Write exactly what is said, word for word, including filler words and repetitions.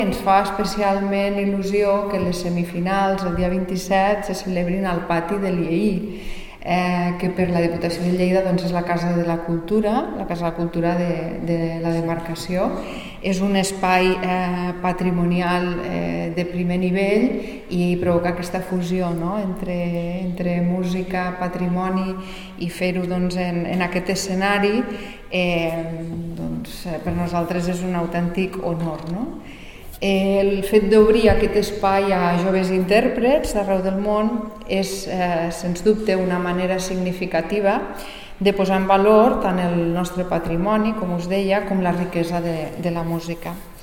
Ens fa especialment il·lusió que les semifinals el dia vint-i-set se celebrin al pati de l'I E I, eh, que per la Diputació de Lleida doncs, és la Casa de la Cultura, la Casa de la Cultura de, de la demarcació. És un espai eh, patrimonial eh, de primer nivell i provoca aquesta fusió, no? entre, entre música, patrimoni i fer-ho doncs, en, en aquest escenari eh, doncs, per nosaltres és un autèntic honor. No? El fet d'obrir aquest espai a joves intèrprets d'arreu del món és, eh, sens dubte, una manera significativa de posar en valor tant el nostre patrimoni, com us deia, com la riquesa de, de la música.